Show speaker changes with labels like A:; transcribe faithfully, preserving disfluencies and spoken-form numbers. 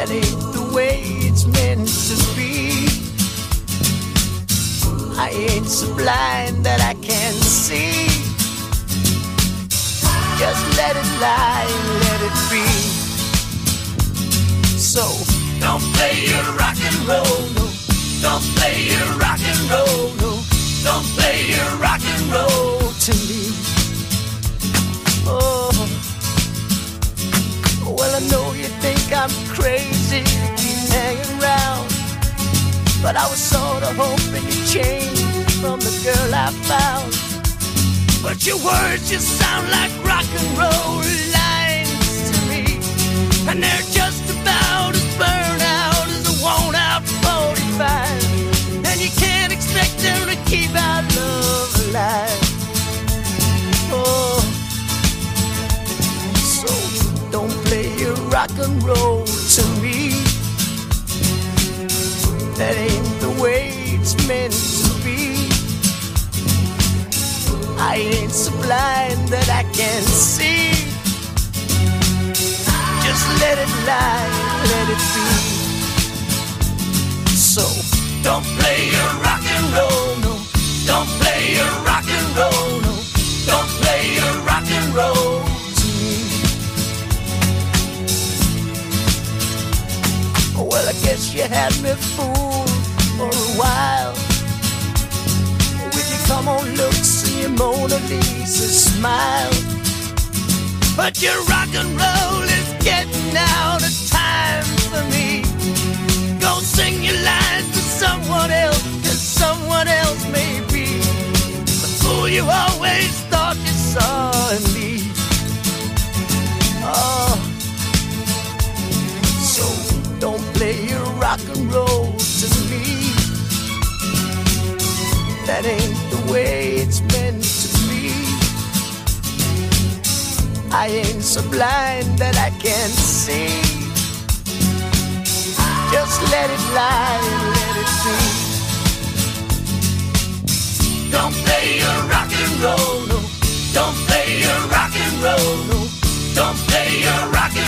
A: That ain't the way it's meant to be. I ain't so blind that I can't see. Just let it lie and let it be. So don't play your rock and roll, no. Don't play your rock and roll, no. Don't play your rock and roll to me. Oh, well, I know you think I'm crazy to keep hanging around, but I was sorta hoping you'd change from the girl I found. But your words just sound like rock and roll lines to me, and they're just about as burned out as a worn out forty-five. And you can't expect them to keep our love alive. Oh, so don't play your rock and roll to me. That ain't the way it's meant to be. I ain't so blind that I can't see. Just let it lie, let it be. So don't play your rock and roll, no. Don't play your rock and roll, no. Don't play your rock and roll to me. Well, I guess you had me fooled for a while with your come on looks and your Mona Lisa smile. But your rock and roll is getting out of time for me. Go sing your lines to someone else, cause someone else may be the fool you always thought you saw in me. Oh, so don't play your rock and roll to me. That ain't the way it's meant to be. I ain't so blind that I can't see. Just let it lie and let it be. Don't play your rock and roll, no. Don't play your rock and roll, no. Don't play your rock and